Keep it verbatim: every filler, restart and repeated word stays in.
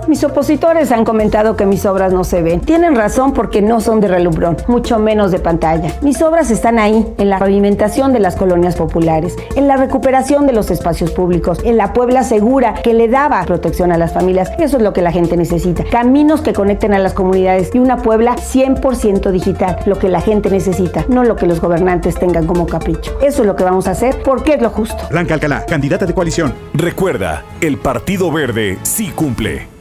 Mis opositores han comentado que mis obras no se ven. Tienen razón porque no son de relumbrón, mucho menos de pantalla. Mis obras están ahí, en la pavimentación de las colonias populares, en la recuperación de los espacios públicos, en la Puebla segura que le daba protección a las familias. Eso es lo que la gente necesita. Caminos que conecten a las comunidades y una Puebla cien por ciento digital. Lo que la gente necesita, no lo que los gobernantes tengan como capricho. Eso es lo que vamos a hacer porque es lo justo. Blanca Alcalá, candidata de coalición. Recuerda, el Partido Verde sí cumple.